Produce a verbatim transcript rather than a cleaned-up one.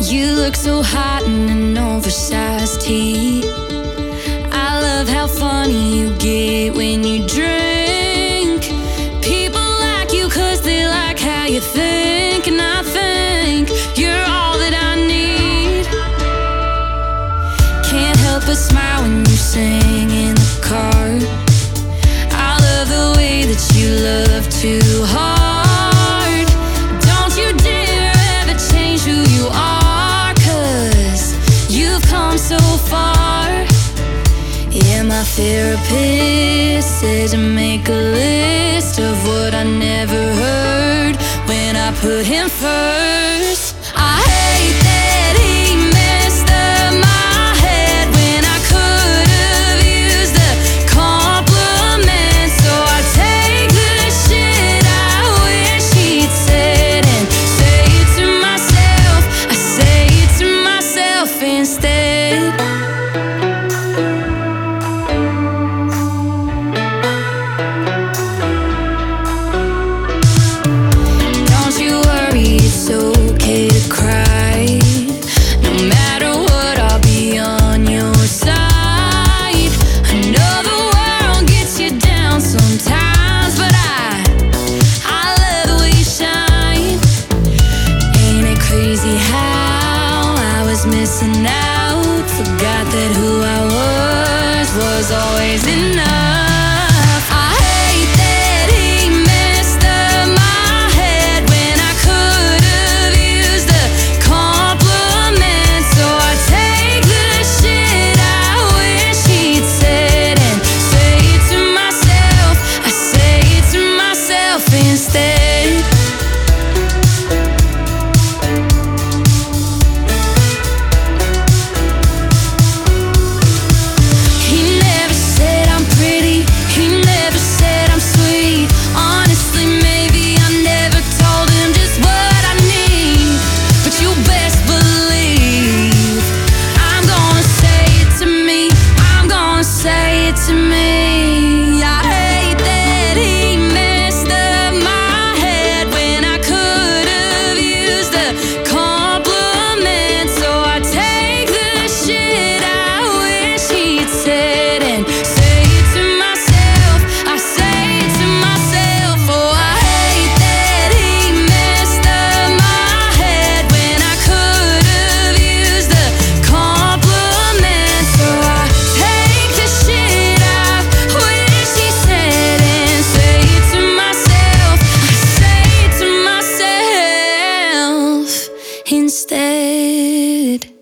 You look so hot in an oversized tee. I love how funny you get when you drink. People like you cause they like how you think. And I think you're all that I need. Can't help but smile when you sing in the car. I love the way that you love too hard. Don't you dare ever change who you are, cause you've come so far. Yeah, my therapist said to make a list of what I never heard when I put him first. I hate that he messed up my head when I could have used a compliment. So I take the shit I wish he'd said and say it to myself. I say it to myself instead. It's okay to cry. No matter what, I'll be on your side. I know the world gets you down sometimes, but I, I love the way you shine. Ain't it crazy how I was missing out? Forgot that who I was was always enough. Instead, he never said I'm pretty, he never said I'm sweet. Honestly, maybe I never told him just what I need. But you best believe I'm gonna say it to me, I'm gonna say it to me. I hate that he messed up my head when I could have used a compliment. So I take the shit I wish he'd said and say it to myself. I say it to myself. Oh, I hate that he messed up my head when I could have used a compliment. So I take the shit I wish he said and say it to myself. I say it to myself instead.